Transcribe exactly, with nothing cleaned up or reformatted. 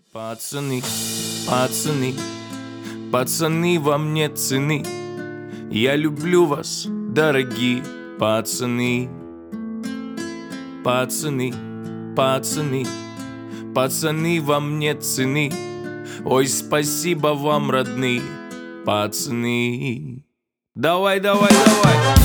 Пацаны, пацаны, пацаны, вам нет цены. Я люблю вас, дорогие пацаны. Пацаны, пацаны, пацаны, вам нет цены. Ой, спасибо вам, родные пацаны. Давай, давай, давай.